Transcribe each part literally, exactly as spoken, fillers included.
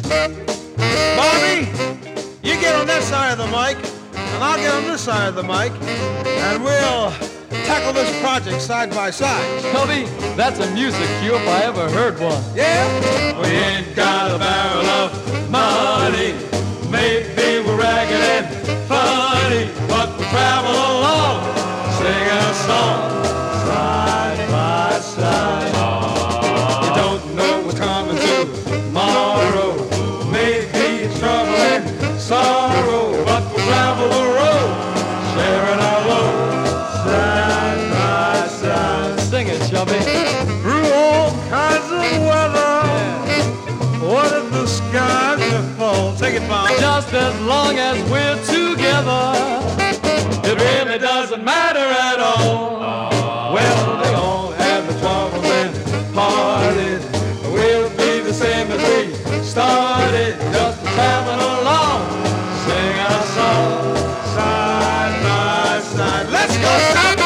Bobby, you get on that side of the mic, and I'll get on this side of the mic, and we'll tackle this project side by side. Toby, that's a music cue if I ever heard one. Yeah? We ain't got a barrel of money. Maybe we're ragged and funny, but we travel along, singing a song, side by side. You don't know what's coming tomorrow. Maybe it's trouble and sorrow, but we travel the road, sharing our load, side by side. Sing it, Chubby. Through all kinds of weather, Yeah. what if the skies will fall? Take it, Bob. Just as long as we're together, it really doesn't matter at all. Well, they all have the troubles and parties. We'll be the same as we started, just traveling along, sing our song, side by side. Let's go, Tommy!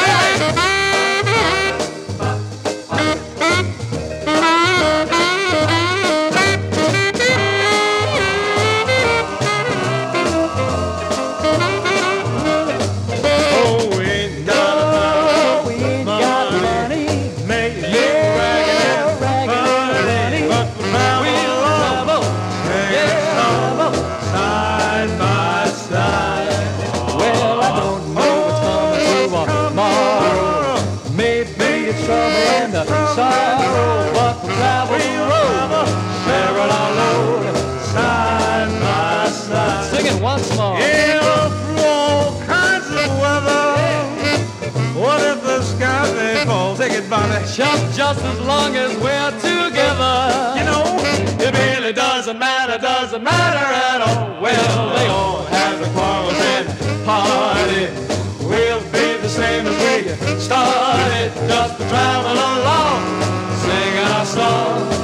Oh, we ain't got We ain't got money. Maybe Yeah, ragged and funny, but we travel we'll along, travel, yeah, travel. side by side. Well, I don't know what's coming tomorrow. Maybe it's trouble and a sorrow, but we travel the road, sharing our load, side by side. Sing it once more. Yeah, through all kinds of weather. What if the sky may fall? Take it, Bobby. Just, just as long as we're together, You know, it really doesn't matter, doesn't matter at all. Well, they all have the quarrels and party. We'll be the same as we started, just to travel along, sing our song,